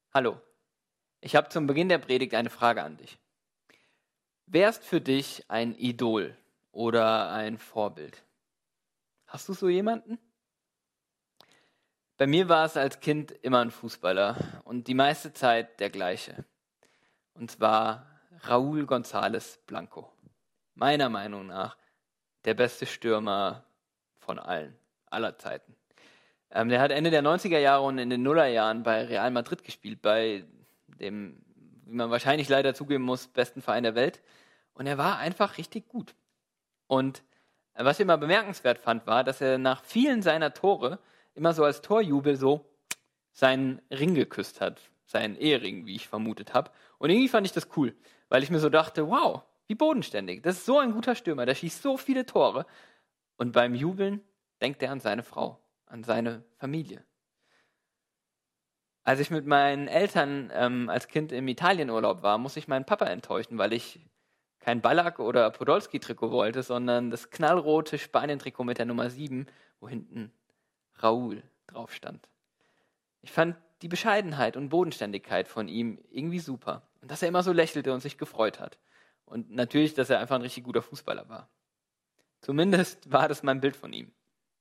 Hallo, ich habe zum Beginn der Predigt eine Frage an dich. Wer ist für dich ein Idol oder ein Vorbild? Hast du so jemanden? Bei mir war es als Kind immer ein Fußballer und die meiste Zeit der gleiche. Und zwar Raúl González Blanco. Meiner Meinung nach der beste Stürmer von allen, aller Zeiten. Der hat Ende der 90er Jahre und in den Nullerjahren bei Real Madrid gespielt, bei dem, wie man wahrscheinlich leider zugeben muss, besten Verein der Welt. Und er war einfach richtig gut. Und was ich immer bemerkenswert fand, war, dass er nach vielen seiner Tore immer so als Torjubel so seinen Ring geküsst hat. Seinen Ehering, wie ich vermutet habe. Und irgendwie fand ich das cool, weil ich mir so dachte, wow, wie bodenständig. Das ist so ein guter Stürmer, der schießt so viele Tore. Und beim Jubeln denkt er an seine Frau, an seine Familie. Als ich mit meinen Eltern als Kind im Italienurlaub war, musste ich meinen Papa enttäuschen, weil ich kein Ballack- oder Podolski-Trikot wollte, sondern das knallrote Spanien-Trikot mit der Nummer 7, wo hinten Raúl drauf stand. Ich fand die Bescheidenheit und Bodenständigkeit von ihm irgendwie super. Und dass er immer so lächelte und sich gefreut hat. Und natürlich, dass er einfach ein richtig guter Fußballer war. Zumindest war das mein Bild von ihm.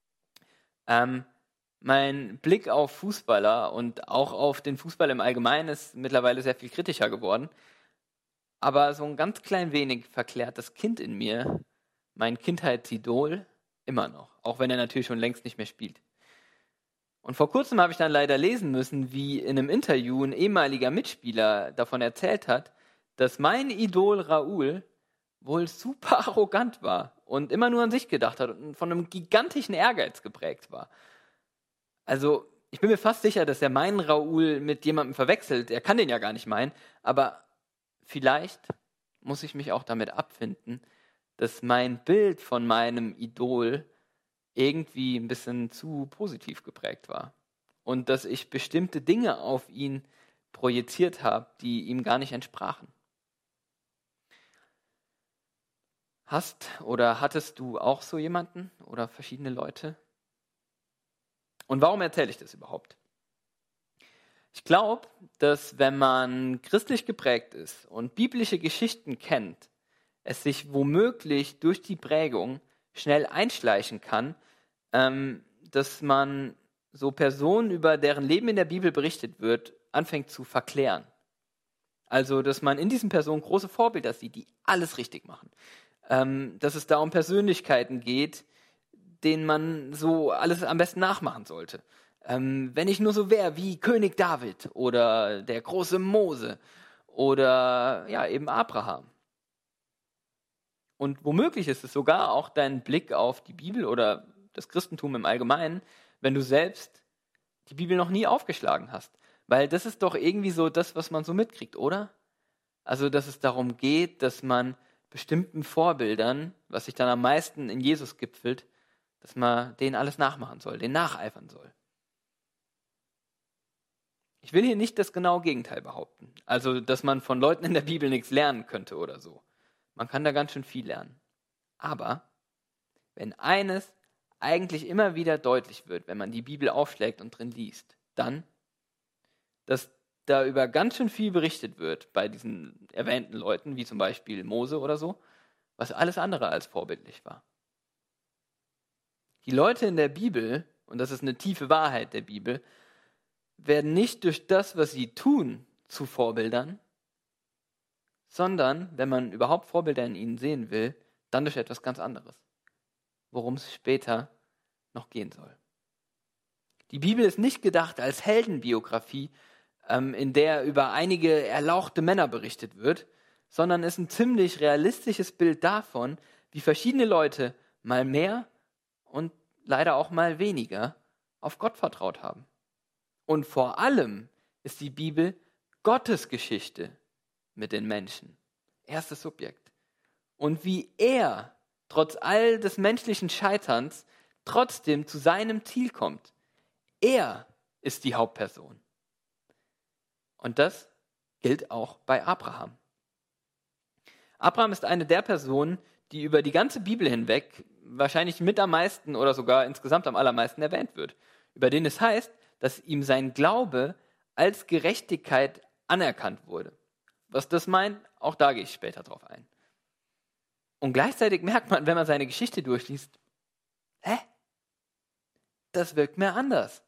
Mein Blick auf Fußballer und auch auf den Fußball im Allgemeinen ist mittlerweile sehr viel kritischer geworden. Aber so ein ganz klein wenig verklärt das Kind in mir mein Kindheitsidol immer noch. Auch wenn er natürlich schon längst nicht mehr spielt. Und vor kurzem habe ich dann leider lesen müssen, wie in einem Interview ein ehemaliger Mitspieler davon erzählt hat, dass mein Idol Raúl wohl super arrogant war und immer nur an sich gedacht hat und von einem gigantischen Ehrgeiz geprägt war. Also, ich bin mir fast sicher, dass er meinen Raúl mit jemandem verwechselt. Er kann den ja gar nicht meinen, aber vielleicht muss ich mich auch damit abfinden, dass mein Bild von meinem Idol irgendwie ein bisschen zu positiv geprägt war. Und dass ich bestimmte Dinge auf ihn projiziert habe, die ihm gar nicht entsprachen. Hast oder hattest du auch so jemanden oder verschiedene Leute? Und warum erzähle ich das überhaupt? Ich glaube, dass wenn man christlich geprägt ist und biblische Geschichten kennt, es sich womöglich durch die Prägung schnell einschleichen kann, dass man so Personen, über deren Leben in der Bibel berichtet wird, anfängt zu verklären. Also, dass man in diesen Personen große Vorbilder sieht, die alles richtig machen. Dass es da um Persönlichkeiten geht, denen man so alles am besten nachmachen sollte. Wenn ich nur so wäre wie König David oder der große Mose oder ja eben Abraham. Und womöglich ist es sogar auch dein Blick auf die Bibel oder das Christentum im Allgemeinen, wenn du selbst die Bibel noch nie aufgeschlagen hast. Weil das ist doch irgendwie so das, was man so mitkriegt, oder? Also, dass es darum geht, dass man bestimmten Vorbildern, was sich dann am meisten in Jesus gipfelt, dass man denen alles nachmachen soll, denen nacheifern soll. Ich will hier nicht das genaue Gegenteil behaupten. Also, dass man von Leuten in der Bibel nichts lernen könnte oder so. Man kann da ganz schön viel lernen. Aber wenn eines eigentlich immer wieder deutlich wird, wenn man die Bibel aufschlägt und drin liest, dann, dass da über ganz schön viel berichtet wird bei diesen erwähnten Leuten, wie zum Beispiel Mose oder so, was alles andere als vorbildlich war. Die Leute in der Bibel, und das ist eine tiefe Wahrheit der Bibel, werden nicht durch das, was sie tun, zu Vorbildern, sondern, wenn man überhaupt Vorbilder in ihnen sehen will, dann durch etwas ganz anderes, worum es später noch gehen soll. Die Bibel ist nicht gedacht als Heldenbiografie, in der über einige erlauchte Männer berichtet wird, sondern ist ein ziemlich realistisches Bild davon, wie verschiedene Leute mal mehr und leider auch mal weniger auf Gott vertraut haben. Und vor allem ist die Bibel Gottes Geschichte mit den Menschen. Erstes Subjekt. Und wie er, trotz all des menschlichen Scheiterns, trotzdem zu seinem Ziel kommt. Er ist die Hauptperson. Und das gilt auch bei Abraham. Abraham ist eine der Personen, die über die ganze Bibel hinweg wahrscheinlich mit am meisten oder sogar insgesamt am allermeisten erwähnt wird. Über den es heißt, dass ihm sein Glaube als Gerechtigkeit anerkannt wurde. Was das meint, auch da gehe ich später drauf ein. Und gleichzeitig merkt man, wenn man seine Geschichte durchliest, das wirkt mir anders.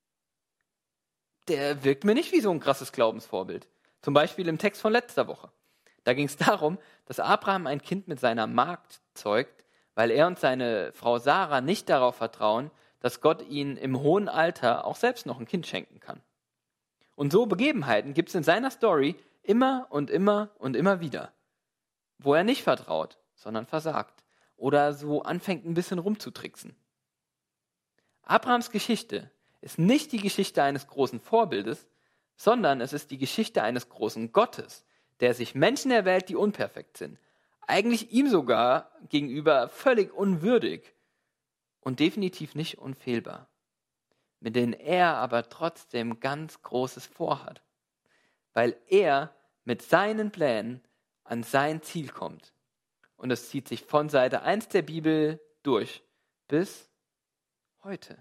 Der wirkt mir nicht wie so ein krasses Glaubensvorbild. Zum Beispiel im Text von letzter Woche. Da ging es darum, dass Abraham ein Kind mit seiner Magd zeugt, weil er und seine Frau Sarah nicht darauf vertrauen, dass Gott ihnen im hohen Alter auch selbst noch ein Kind schenken kann. Und so Begebenheiten gibt es in seiner Story immer und immer und immer wieder, wo er nicht vertraut, sondern versagt oder so anfängt ein bisschen rumzutricksen. Abrahams Geschichte ist nicht die Geschichte eines großen Vorbildes, sondern es ist die Geschichte eines großen Gottes, der sich Menschen erwählt, die unperfekt sind, eigentlich ihm sogar gegenüber völlig unwürdig und definitiv nicht unfehlbar, mit denen er aber trotzdem ganz Großes vorhat, weil er mit seinen Plänen an sein Ziel kommt. Und es zieht sich von Seite 1 der Bibel durch bis heute.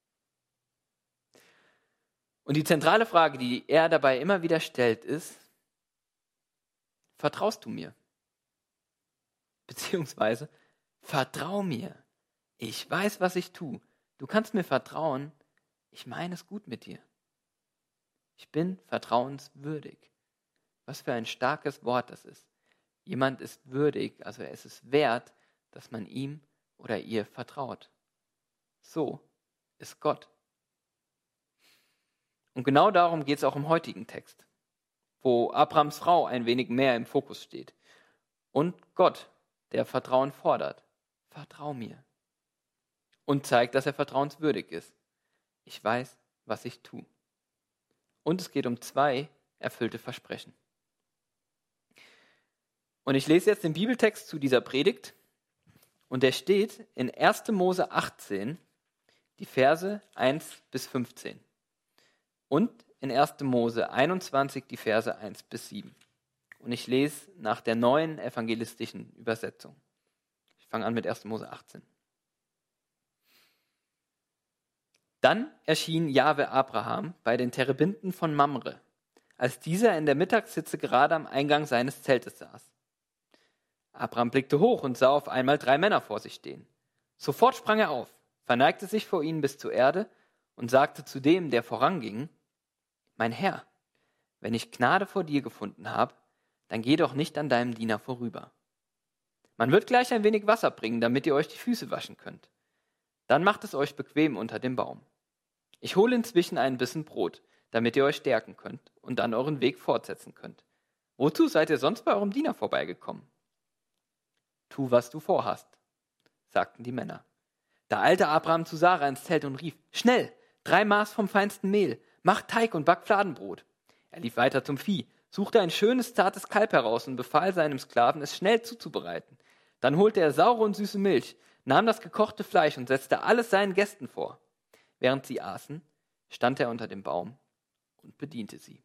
Und die zentrale Frage, die er dabei immer wieder stellt, ist: Vertraust du mir? Beziehungsweise, vertrau mir. Ich weiß, was ich tue. Du kannst mir vertrauen. Ich meine es gut mit dir. Ich bin vertrauenswürdig. Was für ein starkes Wort das ist. Jemand ist würdig, also es ist wert, dass man ihm oder ihr vertraut. So ist Gott. Und genau darum geht es auch im heutigen Text, wo Abrahams Frau ein wenig mehr im Fokus steht. Und Gott, der Vertrauen fordert. Vertrau mir. Und zeigt, dass er vertrauenswürdig ist. Ich weiß, was ich tue. Und es geht um 2 erfüllte Versprechen. Und ich lese jetzt den Bibeltext zu dieser Predigt. Und der steht in 1. Mose 18, die Verse 1 bis 15. Und in 1. Mose 21, die Verse 1 bis 7. Und ich lese nach der neuen evangelistischen Übersetzung. Ich fange an mit 1. Mose 18. Dann erschien Jahwe Abraham bei den Terebinden von Mamre, als dieser in der Mittagshitze gerade am Eingang seines Zeltes saß. Abraham blickte hoch und sah auf einmal 3 Männer vor sich stehen. Sofort sprang er auf, verneigte sich vor ihnen bis zur Erde und sagte zu dem, der voranging: Mein Herr, wenn ich Gnade vor dir gefunden habe, dann geh doch nicht an deinem Diener vorüber. Man wird gleich ein wenig Wasser bringen, damit ihr euch die Füße waschen könnt. Dann macht es euch bequem unter dem Baum. Ich hole inzwischen einen Bissen Brot, damit ihr euch stärken könnt und dann euren Weg fortsetzen könnt. Wozu seid ihr sonst bei eurem Diener vorbeigekommen? Tu, was du vorhast, sagten die Männer. Da eilte Abraham zu Sarah ins Zelt und rief: Schnell, 3 Maß vom feinsten Mehl, macht Teig und backt Fladenbrot. Er lief weiter zum Vieh, suchte ein schönes, zartes Kalb heraus und befahl seinem Sklaven, es schnell zuzubereiten. Dann holte er saure und süße Milch, nahm das gekochte Fleisch und setzte alles seinen Gästen vor. Während sie aßen, stand er unter dem Baum und bediente sie.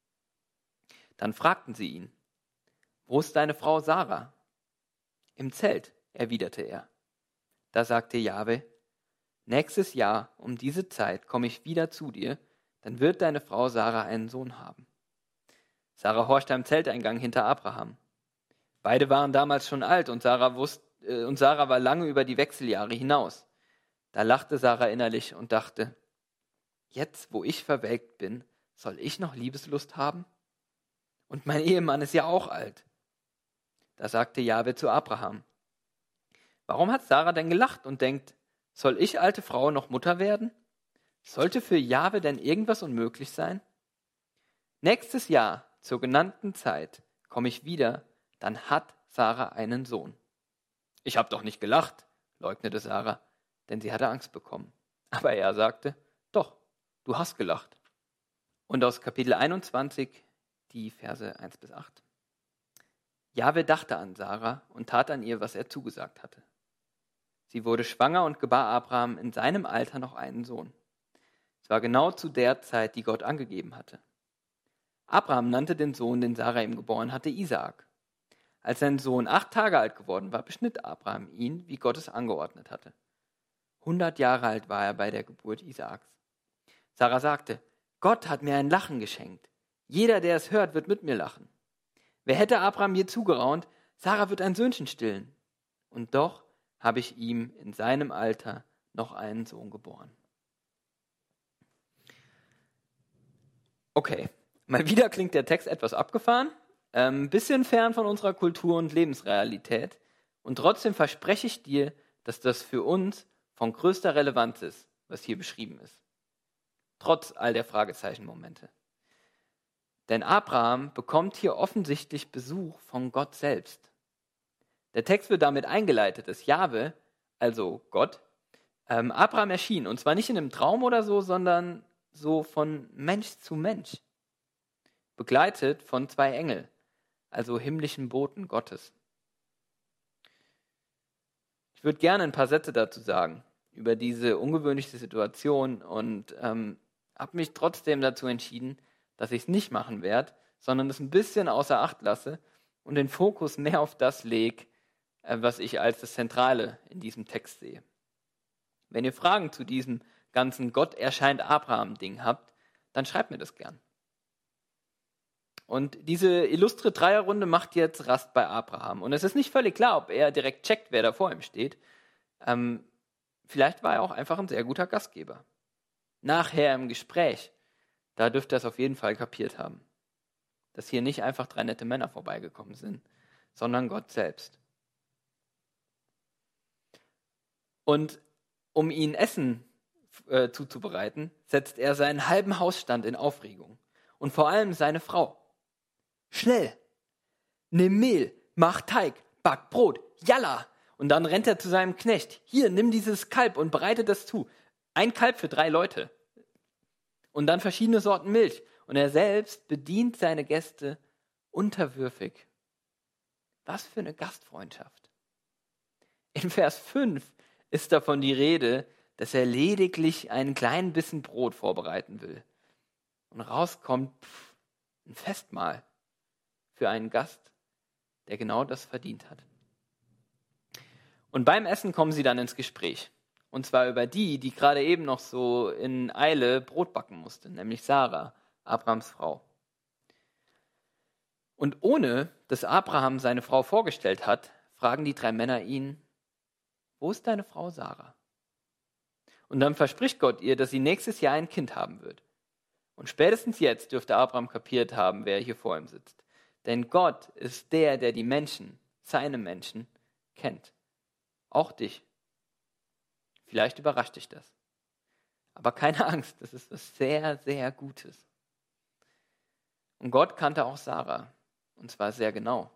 Dann fragten sie ihn: Wo ist deine Frau Sarah? Im Zelt, erwiderte er. Da sagte Jahwe: Nächstes Jahr um diese Zeit komme ich wieder zu dir, dann wird deine Frau Sarah einen Sohn haben. Sarah horchte am Zelteingang hinter Abraham. Beide waren damals schon alt und Sarah war lange über die Wechseljahre hinaus. Da lachte Sarah innerlich und dachte: Jetzt, wo ich verwelkt bin, soll ich noch Liebeslust haben? Und mein Ehemann ist ja auch alt. Da sagte Jahwe zu Abraham: Warum hat Sarah denn gelacht und denkt: Soll ich, alte Frau, noch Mutter werden? Sollte für Jahwe denn irgendwas unmöglich sein? Nächstes Jahr, zur genannten Zeit, komme ich wieder, dann hat Sarah einen Sohn. Ich habe doch nicht gelacht, leugnete Sarah, denn sie hatte Angst bekommen. Aber er sagte: Doch, du hast gelacht. Und aus Kapitel 21, die Verse 1 bis 8. Jahwe dachte an Sarah und tat an ihr, was er zugesagt hatte. Sie wurde schwanger und gebar Abraham in seinem Alter noch einen Sohn. Es war genau zu der Zeit, die Gott angegeben hatte. Abraham nannte den Sohn, den Sarah ihm geboren hatte, Isaak. Als sein Sohn 8 Tage alt geworden war, beschnitt Abraham ihn, wie Gott es angeordnet hatte. 100 Jahre alt war er bei der Geburt Isaaks. Sarah sagte: Gott hat mir ein Lachen geschenkt. Jeder, der es hört, wird mit mir lachen. Wer hätte Abraham je zugeraunt, Sarah wird ein Söhnchen stillen. Und doch habe ich ihm in seinem Alter noch einen Sohn geboren. Okay, mal wieder klingt der Text etwas abgefahren, ein bisschen fern von unserer Kultur und Lebensrealität. Und trotzdem verspreche ich dir, dass das für uns von größter Relevanz ist, was hier beschrieben ist. Trotz all der Fragezeichenmomente. Denn Abraham bekommt hier offensichtlich Besuch von Gott selbst. Der Text wird damit eingeleitet, dass Jahwe, also Gott, Abraham erschien. Und zwar nicht in einem Traum oder so, sondern so von Mensch zu Mensch. Begleitet von 2 Engeln, also himmlischen Boten Gottes. Ich würde gerne ein paar Sätze dazu sagen, über diese ungewöhnliche Situation und habe mich trotzdem dazu entschieden, dass ich es nicht machen werde, sondern es ein bisschen außer Acht lasse und den Fokus mehr auf das lege, was ich als das Zentrale in diesem Text sehe. Wenn ihr Fragen zu diesem ganzen Gott erscheint Abraham-Ding habt, dann schreibt mir das gern. Und diese illustre Dreierrunde macht jetzt Rast bei Abraham. Und es ist nicht völlig klar, ob er direkt checkt, wer da vor ihm steht. Vielleicht war er auch einfach ein sehr guter Gastgeber. Nachher im Gespräch, da dürfte er es auf jeden Fall kapiert haben. Dass hier nicht einfach 3 nette Männer vorbeigekommen sind, sondern Gott selbst. Und um ihnen Essen zuzubereiten, setzt er seinen halben Hausstand in Aufregung. Und vor allem seine Frau. Schnell! Nimm Mehl, mach Teig, back Brot, jalla! Und dann rennt er zu seinem Knecht. Hier, nimm dieses Kalb und bereite das zu. Ein Kalb für 3 Leute. Und dann verschiedene Sorten Milch. Und er selbst bedient seine Gäste unterwürfig. Was für eine Gastfreundschaft. In Vers 5 ist davon die Rede, dass er lediglich einen kleinen Bissen Brot vorbereiten will. Und rauskommt ein Festmahl für einen Gast, der genau das verdient hat. Und beim Essen kommen sie dann ins Gespräch. Und zwar über die gerade eben noch so in Eile Brot backen musste, nämlich Sarah, Abrahams Frau. Und ohne dass Abraham seine Frau vorgestellt hat, fragen die 3 Männer ihn, wo ist deine Frau Sarah? Und dann verspricht Gott ihr, dass sie nächstes Jahr ein Kind haben wird. Und spätestens jetzt dürfte Abraham kapiert haben, wer hier vor ihm sitzt. Denn Gott ist der die Menschen, seine Menschen, kennt. Auch dich. Vielleicht überrascht dich das. Aber keine Angst, das ist was sehr, sehr Gutes. Und Gott kannte auch Sarah. Und zwar sehr genau.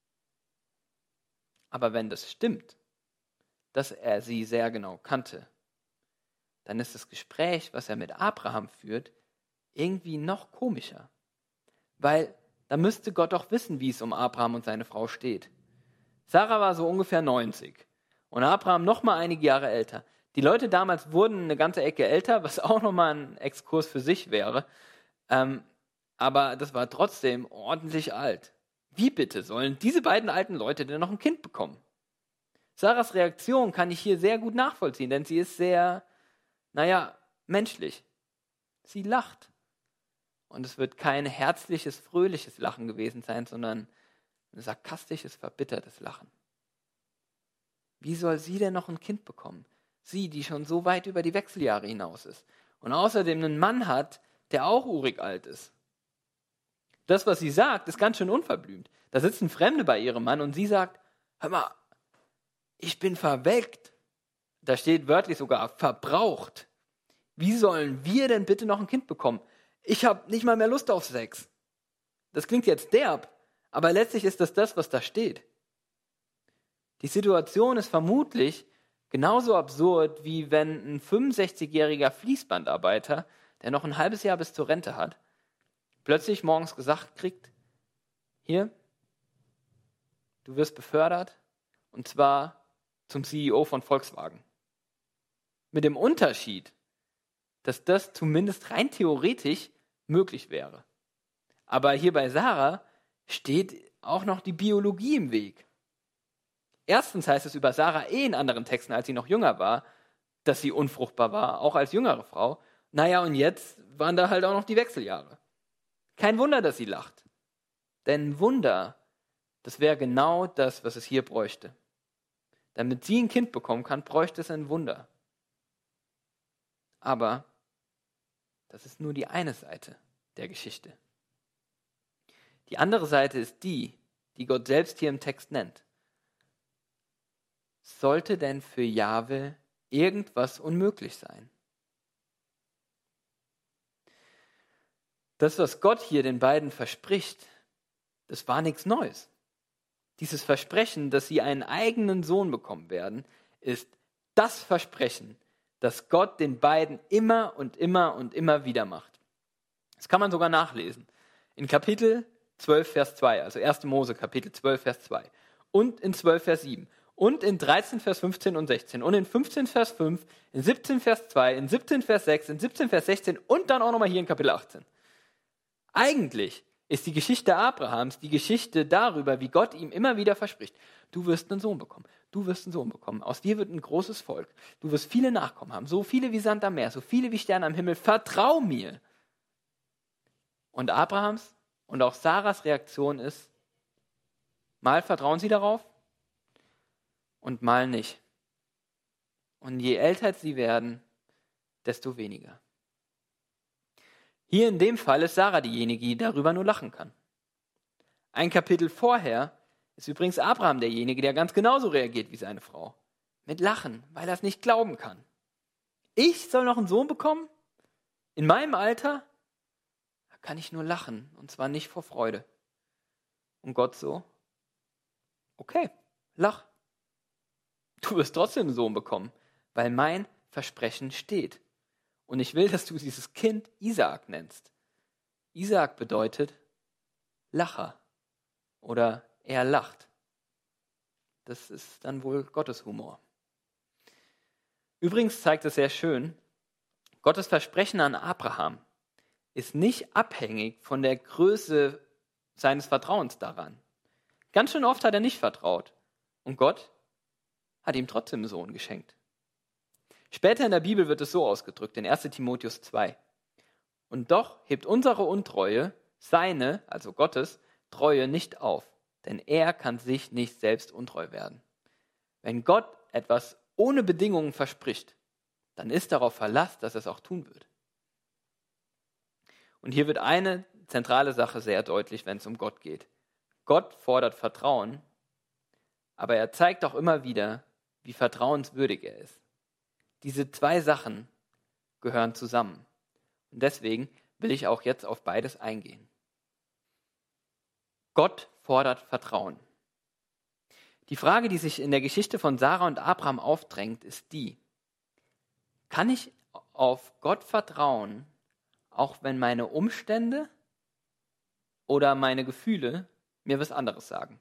Aber wenn das stimmt, dass er sie sehr genau kannte, dann ist das Gespräch, was er mit Abraham führt, irgendwie noch komischer. Weil da müsste Gott doch wissen, wie es um Abraham und seine Frau steht. Sarah war so ungefähr 90 und Abraham noch mal einige Jahre älter. Die Leute damals wurden eine ganze Ecke älter, was auch nochmal ein Exkurs für sich wäre. Aber das war trotzdem ordentlich alt. Wie bitte sollen diese beiden alten Leute denn noch ein Kind bekommen? Sarahs Reaktion kann ich hier sehr gut nachvollziehen, denn sie ist sehr, menschlich. Sie lacht. Und es wird kein herzliches, fröhliches Lachen gewesen sein, sondern ein sarkastisches, verbittertes Lachen. Wie soll sie denn noch ein Kind bekommen? Sie, die schon so weit über die Wechseljahre hinaus ist und außerdem einen Mann hat, der auch urig alt ist. Das, was sie sagt, ist ganz schön unverblümt. Da sitzen Fremde bei ihrem Mann und sie sagt, hör mal, ich bin verwelkt. Da steht wörtlich sogar verbraucht. Wie sollen wir denn bitte noch ein Kind bekommen? Ich habe nicht mal mehr Lust auf Sex. Das klingt jetzt derb, aber letztlich ist das, was da steht. Die Situation ist vermutlich genauso absurd, wie wenn ein 65-jähriger Fließbandarbeiter, der noch ein halbes Jahr bis zur Rente hat, plötzlich morgens gesagt kriegt, hier, du wirst befördert, und zwar zum CEO von Volkswagen. Mit dem Unterschied, dass das zumindest rein theoretisch möglich wäre. Aber hier bei Sarah steht auch noch die Biologie im Weg. Erstens heißt es über Sarah in anderen Texten, als sie noch jünger war, dass sie unfruchtbar war, auch als jüngere Frau. Und Naja, und jetzt waren da halt auch noch die Wechseljahre. Kein Wunder, dass sie lacht. Denn Wunder, das wäre genau das, was es hier bräuchte. Damit sie ein Kind bekommen kann, bräuchte es ein Wunder. Aber das ist nur die eine Seite der Geschichte. Die andere Seite ist die Gott selbst hier im Text nennt. Sollte denn für Jahwe irgendwas unmöglich sein? Das, was Gott hier den beiden verspricht, das war nichts Neues. Dieses Versprechen, dass sie einen eigenen Sohn bekommen werden, ist das Versprechen, das Gott den beiden immer und immer und immer wieder macht. Das kann man sogar nachlesen. In Kapitel 12, Vers 2, also 1. Mose, Kapitel 12, Vers 2 und in 12, Vers 7 und in 13, Vers 15 und 16 und in 15, Vers 5, in 17, Vers 2, in 17, Vers 6, in 17, Vers 16 und dann auch nochmal hier in Kapitel 18. Eigentlich ist die Geschichte Abrahams die Geschichte darüber, wie Gott ihm immer wieder verspricht, du wirst einen Sohn bekommen, du wirst einen Sohn bekommen, aus dir wird ein großes Volk, du wirst viele Nachkommen haben, so viele wie Sand am Meer, so viele wie Sterne am Himmel, vertrau mir. Und Abrahams und auch Sarahs Reaktion ist, mal vertrauen sie darauf und mal nicht. Und je älter sie werden, desto weniger. Hier in dem Fall ist Sarah diejenige, die darüber nur lachen kann. Ein Kapitel vorher ist übrigens Abraham derjenige, der ganz genauso reagiert wie seine Frau. Mit Lachen, weil er es nicht glauben kann. Ich soll noch einen Sohn bekommen? In meinem Alter? Da kann ich nur lachen, und zwar nicht vor Freude. Und Gott so, okay, lach. Du wirst trotzdem einen Sohn bekommen, weil mein Versprechen steht. Und ich will, dass du dieses Kind Isaak nennst. Isaak bedeutet Lacher oder er lacht. Das ist dann wohl Gottes Humor. Übrigens zeigt es sehr schön, Gottes Versprechen an Abraham ist nicht abhängig von der Größe seines Vertrauens daran. Ganz schön oft hat er nicht vertraut. Und Gott hat ihm trotzdem einen Sohn geschenkt. Später in der Bibel wird es so ausgedrückt, in 1. Timotheus 2. Und doch hebt unsere Untreue, seine, also Gottes, Treue nicht auf, denn er kann sich nicht selbst untreu werden. Wenn Gott etwas ohne Bedingungen verspricht, dann ist darauf Verlass, dass er es auch tun wird. Und hier wird eine zentrale Sache sehr deutlich, wenn es um Gott geht. Gott fordert Vertrauen, aber er zeigt auch immer wieder, wie vertrauenswürdig er ist. Diese zwei Sachen gehören zusammen. Und deswegen will ich auch jetzt auf beides eingehen. Gott fordert Vertrauen. Die Frage, die sich in der Geschichte von Sarah und Abraham aufdrängt, ist die: Kann ich auf Gott vertrauen, auch wenn meine Umstände oder meine Gefühle mir was anderes sagen?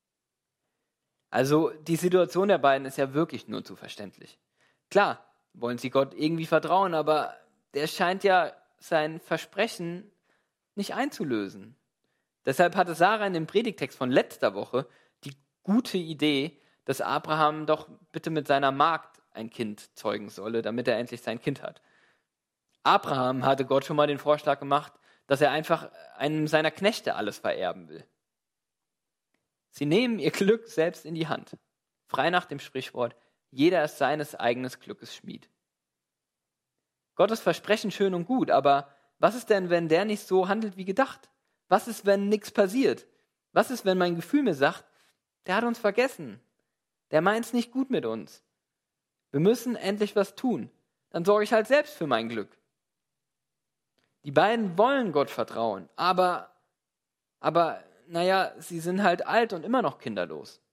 Also die Situation der beiden ist ja wirklich nur zu verständlich. Klar, wollen sie Gott irgendwie vertrauen, aber der scheint ja sein Versprechen nicht einzulösen. Deshalb hatte Sarah in dem Predigtext von letzter Woche die gute Idee, dass Abraham doch bitte mit seiner Magd ein Kind zeugen solle, damit er endlich sein Kind hat. Abraham hatte Gott schon mal den Vorschlag gemacht, dass er einfach einem seiner Knechte alles vererben will. Sie nehmen ihr Glück selbst in die Hand. Frei nach dem Sprichwort, jeder ist seines eigenen Glückes Schmied. Gottes Versprechen schön und gut, aber was ist denn, wenn der nicht so handelt wie gedacht? Was ist, wenn nichts passiert? Was ist, wenn mein Gefühl mir sagt, der hat uns vergessen, der meint es nicht gut mit uns? Wir müssen endlich was tun. Dann sorge ich halt selbst für mein Glück. Die beiden wollen Gott vertrauen, aber naja, sie sind halt alt und immer noch kinderlos.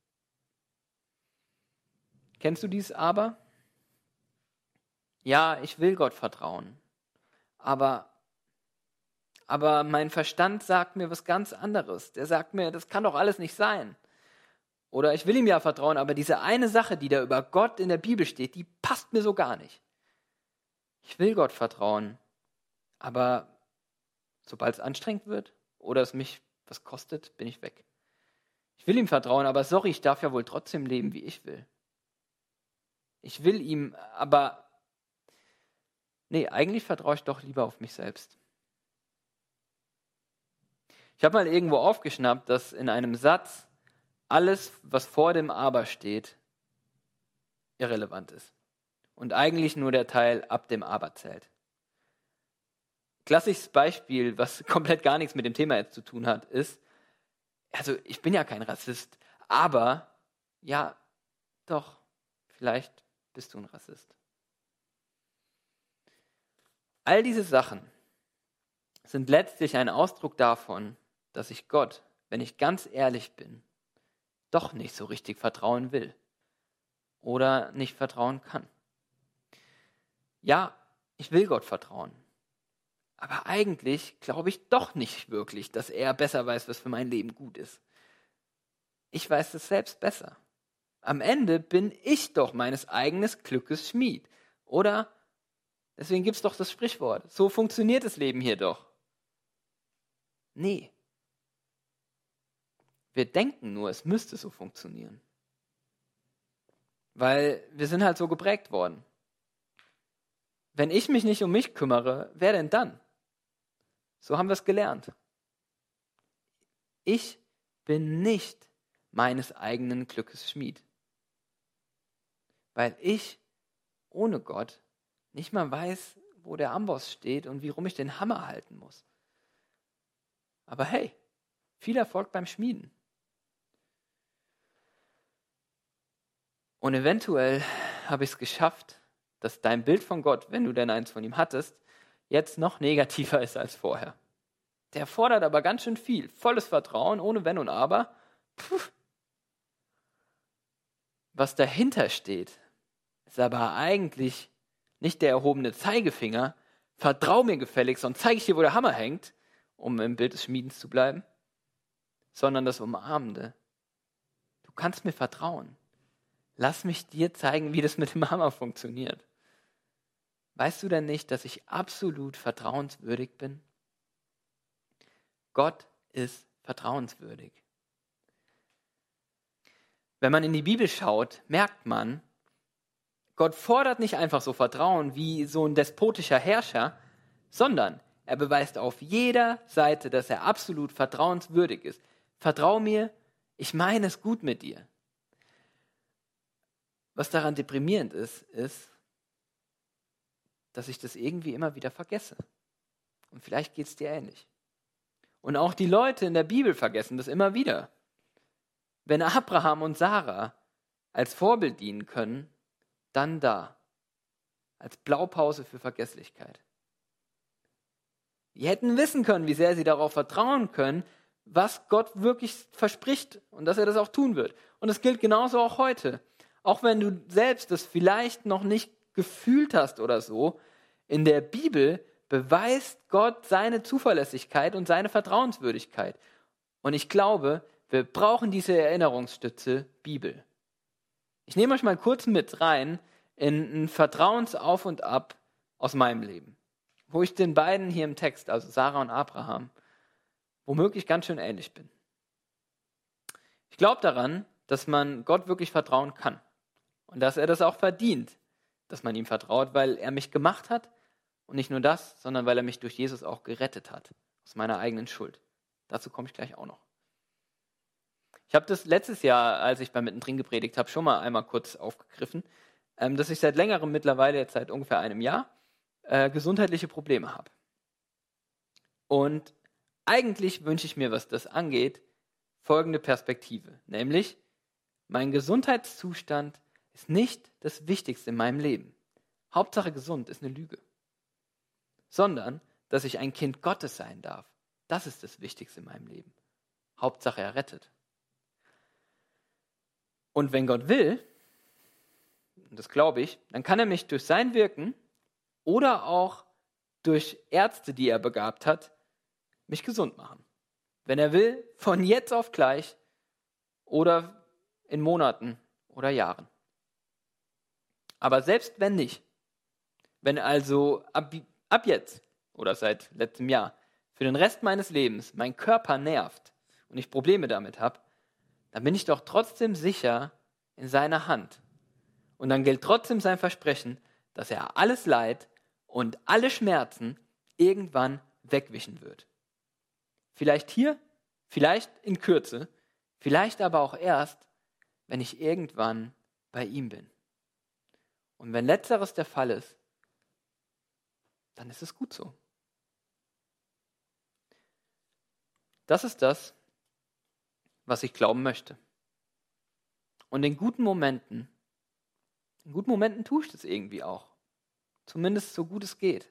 Kennst du dies aber? Ja, ich will Gott vertrauen, aber mein Verstand sagt mir was ganz anderes. Der sagt mir, das kann doch alles nicht sein. Oder ich will ihm ja vertrauen, aber diese eine Sache, die da über Gott in der Bibel steht, die passt mir so gar nicht. Ich will Gott vertrauen, aber sobald es anstrengend wird oder es mich was kostet, bin ich weg. Ich will ihm vertrauen, aber sorry, ich darf ja wohl trotzdem leben, wie ich will. Ich will ihm, aber nee, eigentlich vertraue ich doch lieber auf mich selbst. Ich habe mal irgendwo aufgeschnappt, dass in einem Satz alles, was vor dem Aber steht, irrelevant ist. Und eigentlich nur der Teil ab dem Aber zählt. Klassisches Beispiel, was komplett gar nichts mit dem Thema jetzt zu tun hat, ist, also ich bin ja kein Rassist, aber ja, doch, vielleicht bist du ein Rassist. All diese Sachen sind letztlich ein Ausdruck davon, dass ich Gott, wenn ich ganz ehrlich bin, doch nicht so richtig vertrauen will oder nicht vertrauen kann. Ja, ich will Gott vertrauen, aber eigentlich glaube ich doch nicht wirklich, dass er besser weiß, was für mein Leben gut ist. Ich weiß es selbst besser. Am Ende bin ich doch meines eigenen Glückes Schmied, oder? Deswegen gibt es doch das Sprichwort, so funktioniert das Leben hier doch. Nee. Wir denken nur, es müsste so funktionieren. Weil wir sind halt so geprägt worden. Wenn ich mich nicht um mich kümmere, wer denn dann? So haben wir es gelernt. Ich bin nicht meines eigenen Glückes Schmied. Weil ich ohne Gott nicht mal weiß, wo der Amboss steht und wie rum ich den Hammer halten muss. Aber hey, viel Erfolg beim Schmieden. Und eventuell habe ich es geschafft, dass dein Bild von Gott, wenn du denn eins von ihm hattest, jetzt noch negativer ist als vorher. Der fordert aber ganz schön viel. Volles Vertrauen, ohne Wenn und Aber. Puh. Was dahinter steht, ist aber eigentlich nicht der erhobene Zeigefinger. Vertrau mir gefälligst, sonst zeige ich dir, wo der Hammer hängt, um im Bild des Schmiedens zu bleiben. Sondern das Umarmende. Du kannst mir vertrauen. Lass mich dir zeigen, wie das mit dem Hammer funktioniert. Weißt du denn nicht, dass ich absolut vertrauenswürdig bin? Gott ist vertrauenswürdig. Wenn man in die Bibel schaut, merkt man, Gott fordert nicht einfach so Vertrauen wie so ein despotischer Herrscher, sondern er beweist auf jeder Seite, dass er absolut vertrauenswürdig ist. Vertrau mir, ich meine es gut mit dir. Was daran deprimierend ist, dass ich das irgendwie immer wieder vergesse. Und vielleicht geht es dir ähnlich. Und auch die Leute in der Bibel vergessen das immer wieder. Wenn Abraham und Sarah als Vorbild dienen können, dann da. Als Blaupause für Vergesslichkeit. Die hätten wissen können, wie sehr sie darauf vertrauen können, was Gott wirklich verspricht und dass er das auch tun wird. Und das gilt genauso auch heute. Auch wenn du selbst das vielleicht noch nicht gefühlt hast oder so, in der Bibel beweist Gott seine Zuverlässigkeit und seine Vertrauenswürdigkeit. Und ich glaube, wir brauchen diese Erinnerungsstütze Bibel. Ich nehme euch mal kurz mit rein in ein Vertrauensauf und Ab aus meinem Leben, wo ich den beiden hier im Text, also Sarah und Abraham, womöglich ganz schön ähnlich bin. Ich glaube daran, dass man Gott wirklich vertrauen kann und dass er das auch verdient, dass man ihm vertraut, weil er mich gemacht hat und nicht nur das, sondern weil er mich durch Jesus auch gerettet hat, aus meiner eigenen Schuld. Dazu komme ich gleich auch noch. Ich habe das letztes Jahr, als ich bei Mittendrin gepredigt habe, schon mal einmal kurz aufgegriffen, dass ich seit längerem, mittlerweile jetzt seit ungefähr einem Jahr, gesundheitliche Probleme habe. Und eigentlich wünsche ich mir, was das angeht, folgende Perspektive, nämlich mein Gesundheitszustand ist nicht das Wichtigste in meinem Leben. Hauptsache gesund ist eine Lüge. Sondern, dass ich ein Kind Gottes sein darf. Das ist das Wichtigste in meinem Leben. Hauptsache er rettet. Und wenn Gott will, und das glaube ich, dann kann er mich durch sein Wirken oder auch durch Ärzte, die er begabt hat, mich gesund machen. Wenn er will, von jetzt auf gleich oder in Monaten oder Jahren. Aber selbst wenn nicht, wenn also ab jetzt oder seit letztem Jahr für den Rest meines Lebens mein Körper nervt und ich Probleme damit habe, dann bin ich doch trotzdem sicher in seiner Hand. Und dann gilt trotzdem sein Versprechen, dass er alles Leid und alle Schmerzen irgendwann wegwischen wird. Vielleicht hier, vielleicht in Kürze, vielleicht aber auch erst, wenn ich irgendwann bei ihm bin. Und wenn letzteres der Fall ist, dann ist es gut so. Das ist das, was ich glauben möchte. Und in guten Momenten tue ich das irgendwie auch. Zumindest so gut es geht.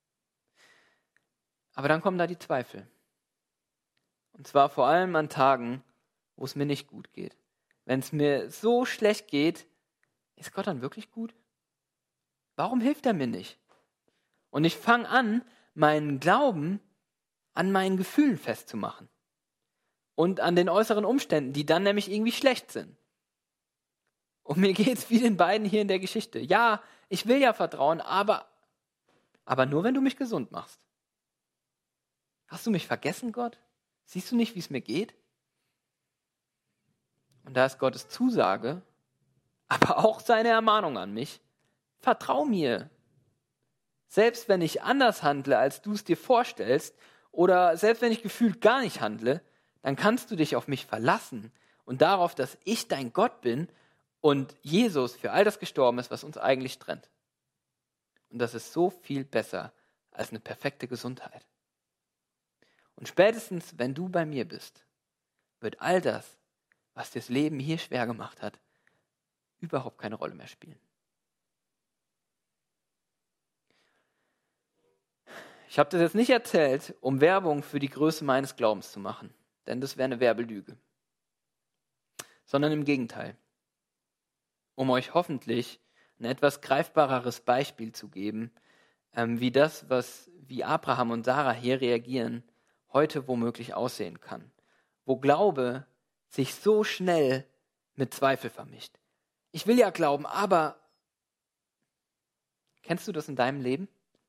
Aber dann kommen da die Zweifel. Und zwar vor allem an Tagen, wo es mir nicht gut geht. Wenn es mir so schlecht geht, ist Gott dann wirklich gut? Warum hilft er mir nicht? Und ich fange an, meinen Glauben an meinen Gefühlen festzumachen. Und an den äußeren Umständen, die dann nämlich irgendwie schlecht sind. Und mir geht es wie den beiden hier in der Geschichte. Ja, ich will ja vertrauen, aber nur, wenn du mich gesund machst. Hast du mich vergessen, Gott? Siehst du nicht, wie es mir geht? Und da ist Gottes Zusage, aber auch seine Ermahnung an mich. Vertrau mir. Selbst wenn ich anders handle, als du es dir vorstellst, oder selbst wenn ich gefühlt gar nicht handle, dann kannst du dich auf mich verlassen und darauf, dass ich dein Gott bin und Jesus für all das gestorben ist, was uns eigentlich trennt. Und das ist so viel besser als eine perfekte Gesundheit. Und spätestens, wenn du bei mir bist, wird all das, was das Leben hier schwer gemacht hat, überhaupt keine Rolle mehr spielen. Ich habe das jetzt nicht erzählt, um Werbung für die Größe meines Glaubens zu machen, denn das wäre eine Werbelüge. Sondern im Gegenteil, um euch hoffentlich ein etwas greifbareres Beispiel zu geben, wie Abraham und Sarah hier reagieren, heute womöglich aussehen kann. Wo Glaube sich so schnell mit Zweifel vermischt. Ich will ja glauben, aber kennst du das in deinem Leben?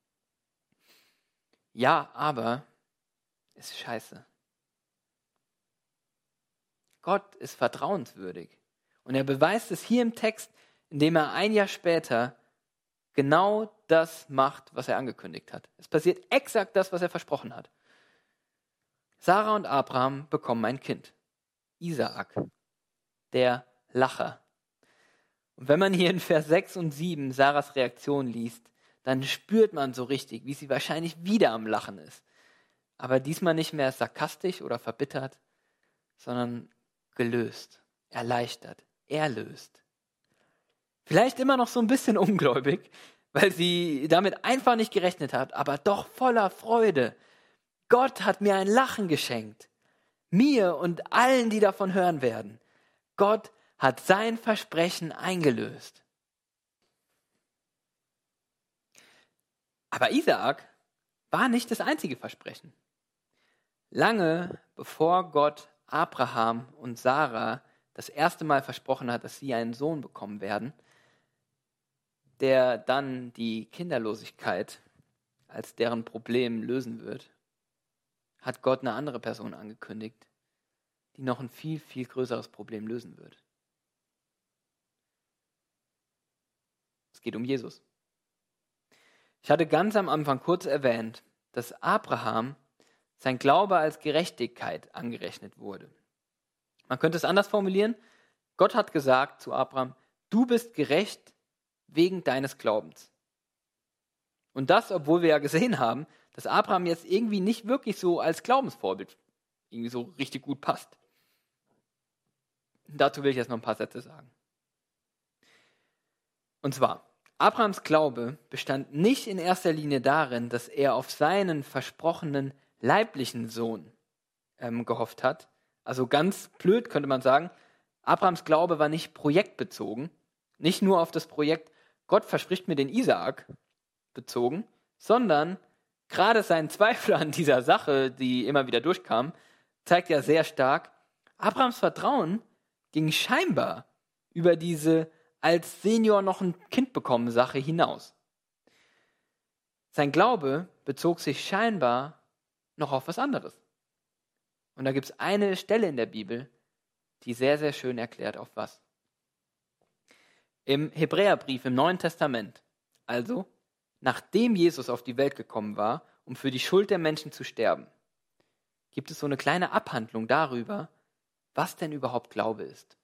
Ja, aber ist scheiße. Gott ist vertrauenswürdig. Und er beweist es hier im Text, indem er ein Jahr später genau das macht, was er angekündigt hat. Es passiert exakt das, was er versprochen hat. Sarah und Abraham bekommen ein Kind. Isaak, der Lacher. Und wenn man hier in Vers 6 und 7 Sarahs Reaktion liest, dann spürt man so richtig, wie sie wahrscheinlich wieder am Lachen ist. Aber diesmal nicht mehr sarkastisch oder verbittert, sondern gelöst, erleichtert, erlöst. Vielleicht immer noch so ein bisschen ungläubig, weil sie damit einfach nicht gerechnet hat, aber doch voller Freude. Gott hat mir ein Lachen geschenkt. Mir und allen, die davon hören werden. Gott hat sein Versprechen eingelöst. Aber Isaak war nicht das einzige Versprechen. Lange bevor Gott Abraham und Sarah das erste Mal versprochen hat, dass sie einen Sohn bekommen werden, der dann die Kinderlosigkeit als deren Problem lösen wird, hat Gott eine andere Person angekündigt, die noch ein viel, viel größeres Problem lösen wird. Es geht um Jesus. Ich hatte ganz am Anfang kurz erwähnt, dass Abraham sein Glaube als Gerechtigkeit angerechnet wurde. Man könnte es anders formulieren. Gott hat gesagt zu Abraham, du bist gerecht wegen deines Glaubens. Und das, obwohl wir ja gesehen haben, dass Abraham jetzt irgendwie nicht wirklich so als Glaubensvorbild irgendwie so richtig gut passt. Dazu will ich jetzt noch ein paar Sätze sagen. Und zwar, Abrahams Glaube bestand nicht in erster Linie darin, dass er auf seinen versprochenen leiblichen Sohn gehofft hat. Also ganz blöd könnte man sagen, Abrahams Glaube war nicht projektbezogen, nicht nur auf das Projekt Gott verspricht mir den Isaak bezogen, sondern gerade sein Zweifel an dieser Sache, die immer wieder durchkam, zeigt ja sehr stark, Abrahams Vertrauen ging scheinbar über diese als Senior noch ein Kind bekommen Sache hinaus. Sein Glaube bezog sich scheinbar noch auf was anderes. Und da gibt es eine Stelle in der Bibel, die sehr, sehr schön erklärt, auf was. Im Hebräerbrief im Neuen Testament, also nachdem Jesus auf die Welt gekommen war, um für die Schuld der Menschen zu sterben, gibt es so eine kleine Abhandlung darüber, was denn überhaupt Glaube ist.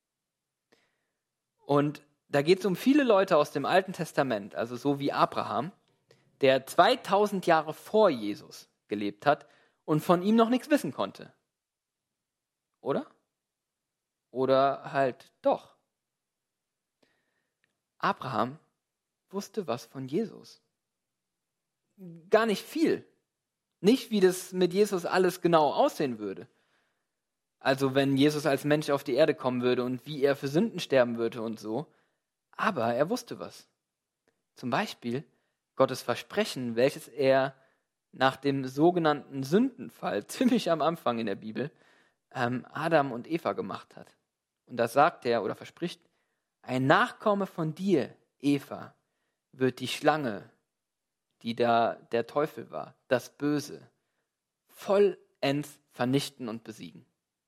Und da geht es um viele Leute aus dem Alten Testament, also so wie Abraham, der 2000 Jahre vor Jesus gelebt hat und von ihm noch nichts wissen konnte. Oder? Oder halt doch. Abraham wusste was von Jesus. Gar nicht viel. Nicht, wie das mit Jesus alles genau aussehen würde. Also wenn Jesus als Mensch auf die Erde kommen würde und wie er für Sünden sterben würde und so. Aber er wusste was. Zum Beispiel Gottes Versprechen, welches er nach dem sogenannten Sündenfall, ziemlich am Anfang in der Bibel, Adam und Eva gemacht hat. Und da sagt er oder verspricht, ein Nachkomme von dir, Eva, wird die Schlange, die da der Teufel war, das Böse, vollends vernichten und besiegen.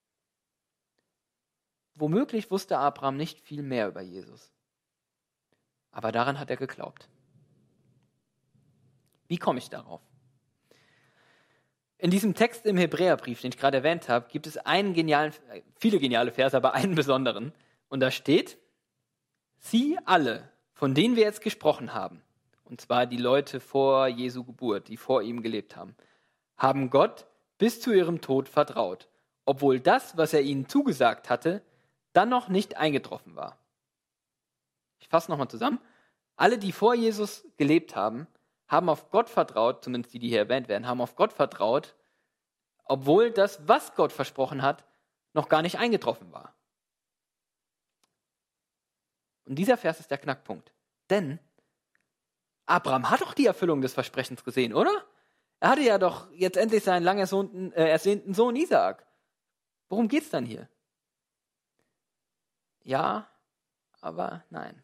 Womöglich wusste Abraham nicht viel mehr über Jesus. Aber daran hat er geglaubt. Wie komme ich darauf? In diesem Text im Hebräerbrief, den ich gerade erwähnt habe, gibt es viele geniale Verse, aber einen besonderen. Und da steht, sie alle, von denen wir jetzt gesprochen haben, und zwar die Leute vor Jesu Geburt, die vor ihm gelebt haben Gott bis zu ihrem Tod vertraut, obwohl das, was er ihnen zugesagt hatte, dann noch nicht eingetroffen war. Ich fasse nochmal zusammen. Alle, die vor Jesus gelebt haben, haben auf Gott vertraut, zumindest die, die hier erwähnt werden, haben auf Gott vertraut, obwohl das, was Gott versprochen hat, noch gar nicht eingetroffen war. Und dieser Vers ist der Knackpunkt. Denn Abraham hat doch die Erfüllung des Versprechens gesehen, oder? Er hatte ja doch jetzt endlich seinen lang ersehnten Sohn Isaak. Worum geht's dann hier? Ja, aber nein.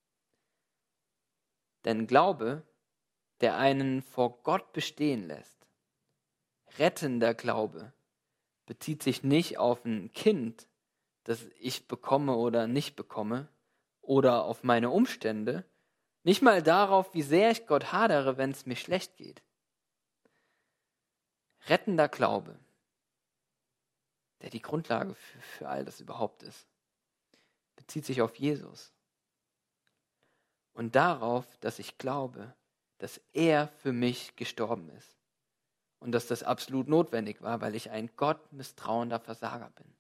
Denn Glaube, der einen vor Gott bestehen lässt, rettender Glaube, bezieht sich nicht auf ein Kind, das ich bekomme oder nicht bekomme, oder auf meine Umstände, nicht mal darauf, wie sehr ich Gott hadere, wenn es mir schlecht geht. Rettender Glaube, der die Grundlage für all das überhaupt ist, bezieht sich auf Jesus. Und darauf, dass ich glaube, dass er für mich gestorben ist. Und dass das absolut notwendig war, weil ich ein Gott misstrauender Versager bin.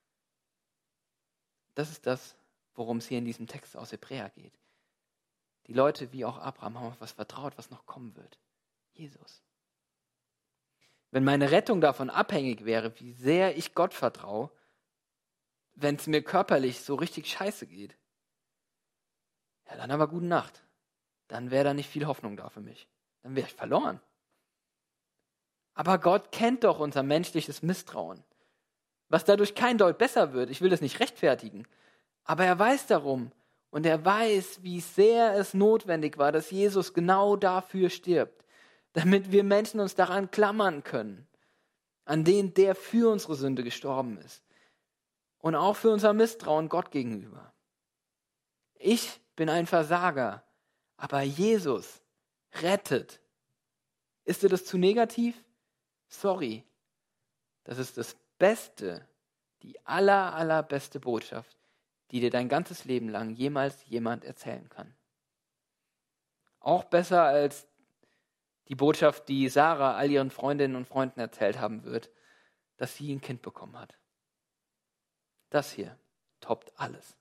Das ist das, worum es hier in diesem Text aus Hebräer geht. Die Leute, wie auch Abraham, haben auf was vertraut, was noch kommen wird. Jesus. Wenn meine Rettung davon abhängig wäre, wie sehr ich Gott vertraue, wenn es mir körperlich so richtig scheiße geht, ja, dann aber gute Nacht. Dann wäre da nicht viel Hoffnung da für mich. Dann wäre ich verloren. Aber Gott kennt doch unser menschliches Misstrauen. Was dadurch kein Deut besser wird, ich will das nicht rechtfertigen, aber er weiß darum und er weiß, wie sehr es notwendig war, dass Jesus genau dafür stirbt, damit wir Menschen uns daran klammern können, an den, der für unsere Sünde gestorben ist und auch für unser Misstrauen Gott gegenüber. Ich bin ein Versager, aber Jesus rettet. Ist dir das zu negativ? Sorry. Das ist das Beste, die allerbeste Botschaft, die dir dein ganzes Leben lang jemals jemand erzählen kann. Auch besser als die Botschaft, die Sarah all ihren Freundinnen und Freunden erzählt haben wird, dass sie ein Kind bekommen hat. Das hier toppt alles.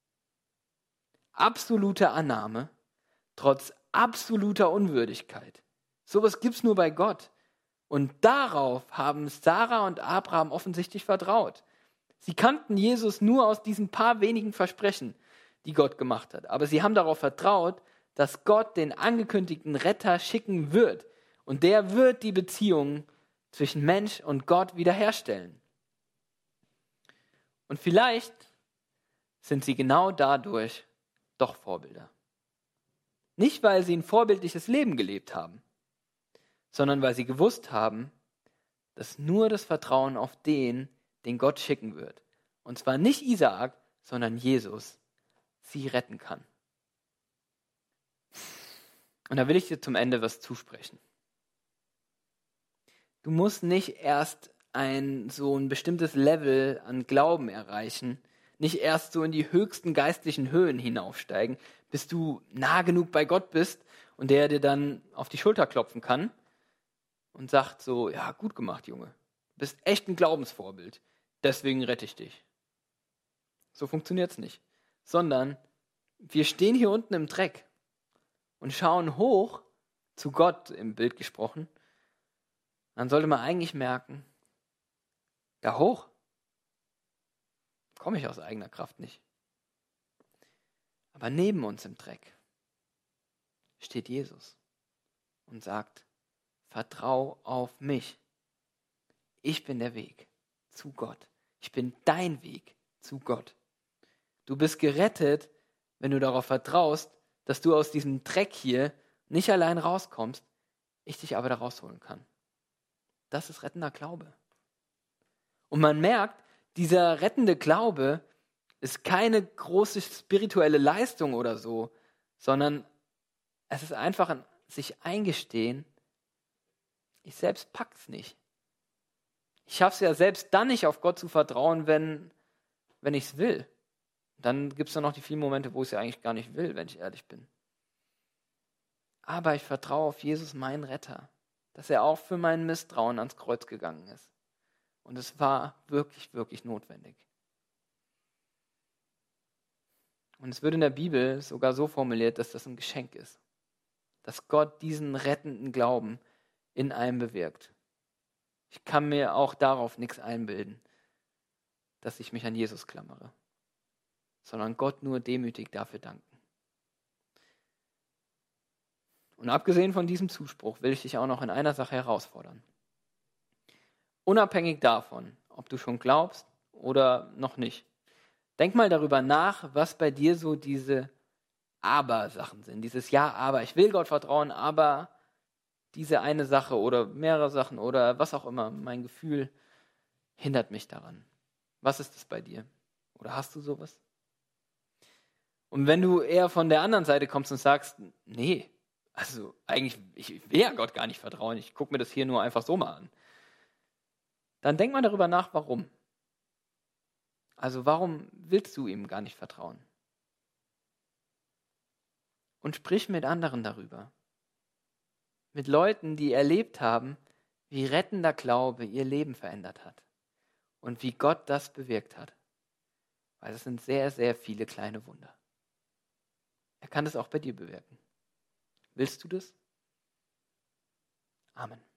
Absolute Annahme, trotz absoluter Unwürdigkeit. Sowas gibt's nur bei Gott. Und darauf haben Sarah und Abraham offensichtlich vertraut. Sie kannten Jesus nur aus diesen paar wenigen Versprechen, die Gott gemacht hat. Aber sie haben darauf vertraut, dass Gott den angekündigten Retter schicken wird. Und der wird die Beziehung zwischen Mensch und Gott wiederherstellen. Und vielleicht sind sie genau dadurch doch Vorbilder. Nicht, weil sie ein vorbildliches Leben gelebt haben, sondern weil sie gewusst haben, dass nur das Vertrauen auf den Gott schicken wird, und zwar nicht Isaak, sondern Jesus, sie retten kann. Und da will ich dir zum Ende was zusprechen. Du musst nicht erst so ein bestimmtes Level an Glauben erreichen, nicht erst so in die höchsten geistlichen Höhen hinaufsteigen, bis du nah genug bei Gott bist und der dir dann auf die Schulter klopfen kann und sagt so, ja, gut gemacht, Junge. Du bist echt ein Glaubensvorbild. Deswegen rette ich dich. So funktioniert's nicht. Sondern wir stehen hier unten im Dreck und schauen hoch zu Gott, im Bild gesprochen. Dann sollte man eigentlich merken, da hoch komme ich aus eigener Kraft nicht. Aber neben uns im Dreck steht Jesus und sagt, vertrau auf mich. Ich bin der Weg zu Gott. Ich bin dein Weg zu Gott. Du bist gerettet, wenn du darauf vertraust, dass du aus diesem Dreck hier nicht allein rauskommst, ich dich aber da rausholen kann. Das ist rettender Glaube. Und man merkt, dieser rettende Glaube ist keine große spirituelle Leistung oder so, sondern es ist einfach ein sich eingestehen, ich selbst pack's nicht. Ich schaff's ja selbst dann nicht, auf Gott zu vertrauen, wenn ich's will. Dann gibt's dann noch die vielen Momente, wo ich es ja eigentlich gar nicht will, wenn ich ehrlich bin. Aber ich vertraue auf Jesus, meinen Retter, dass er auch für mein Misstrauen ans Kreuz gegangen ist. Und es war wirklich, wirklich notwendig. Und es wird in der Bibel sogar so formuliert, dass das ein Geschenk ist. Dass Gott diesen rettenden Glauben in einem bewirkt. Ich kann mir auch darauf nichts einbilden, dass ich mich an Jesus klammere, sondern Gott nur demütig dafür danken. Und abgesehen von diesem Zuspruch will ich dich auch noch in einer Sache herausfordern. Unabhängig davon, ob du schon glaubst oder noch nicht, denk mal darüber nach, was bei dir so diese Aber-Sachen sind. Dieses Ja, aber, ich will Gott vertrauen, aber diese eine Sache oder mehrere Sachen oder was auch immer, mein Gefühl hindert mich daran. Was ist das bei dir? Oder hast du sowas? Und wenn du eher von der anderen Seite kommst und sagst, nee, also eigentlich, ich will ja Gott gar nicht vertrauen, ich gucke mir das hier nur einfach so mal an, dann denk mal darüber nach, warum. Also warum willst du ihm gar nicht vertrauen? Und sprich mit anderen darüber. Mit Leuten, die erlebt haben, wie rettender Glaube ihr Leben verändert hat. Und wie Gott das bewirkt hat. Weil es sind sehr, sehr viele kleine Wunder. Er kann es auch bei dir bewirken. Willst du das? Amen.